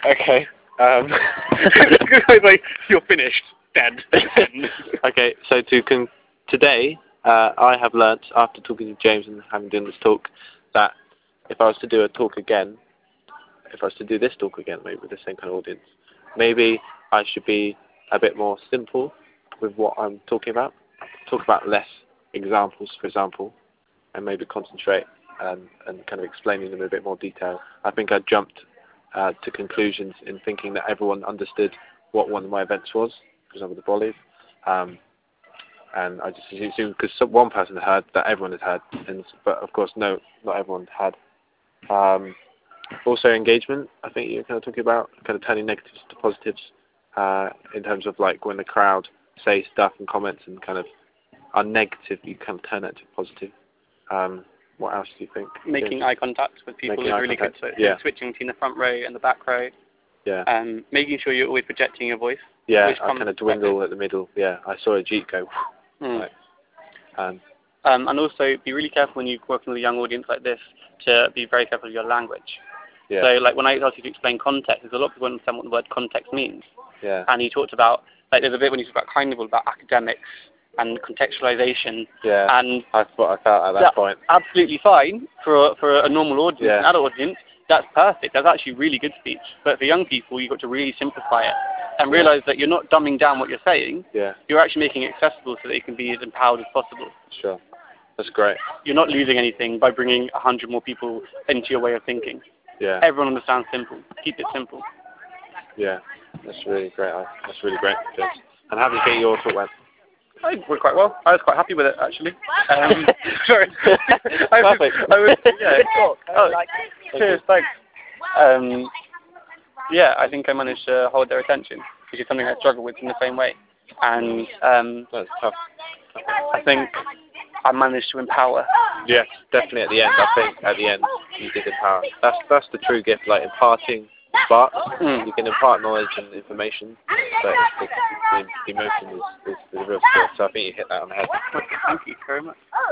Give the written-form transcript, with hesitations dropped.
Okay. Like, you're finished. Dead. Okay, so today, I have learnt, after talking to James and having done this talk, that if I was to do a talk again, if I was to do this talk again, maybe with the same kind of audience, maybe I should be a bit more simple with what I'm talking about. Talk about less examples, for example, and maybe concentrate and kind of explaining them in a bit more detail. I think I jumped to conclusions in thinking that everyone understood what one of my events was, for example, the Bollies. And I just assumed, because one person had heard, that everyone had heard, but of course, no, not everyone had. Also, engagement, I think you're kind of talking about, kind of turning negatives to positives, in terms of like when the crowd say stuff and comments and kind of are negative, you kind of turn that to positive. What else do you think? Making eye contact with people is really good. So yeah. Switching between the front row and the back row. Yeah. Making sure you're always projecting your voice. Yeah, I kind of dwindle at the middle. Yeah, I saw a Jeep go. Like, and also be really careful when you're working with a young audience like this to be very careful of your language. Yeah. So, like when I asked you to explain context, there's a lot of people don't understand what the word context means. Yeah. And you talked about, like, there's a bit when you talk about Carnival about academics and contextualization. Yeah. And that's what I felt at that point. Absolutely fine for a normal audience, yeah. an adult audience. That's perfect. That's actually really good speech. But for young people, you've got to really simplify it and realize that you're not dumbing down what you're saying. Yeah. You're actually making it accessible so that it can be as empowered as possible. Sure. That's great. You're not losing anything by bringing 100 more people into your way of thinking. Yeah. Everyone understands simple. Keep it simple. Yeah. That's really great. That's really great. Good. And how did you think your talk went? I went quite well. I was quite happy with it, actually. Sorry. Perfect. Yeah. Good talk. Cheers. Thanks. Yeah, I think I managed to hold their attention, which is something I struggle with in the same way. And that's tough. I think I managed to empower. Yes, definitely at the end. I think at the end you did empower. That's the true gift, like imparting sparks. You can impart knowledge and information, but the emotion is the real skill. So I think you hit that on the head. Thank you very much.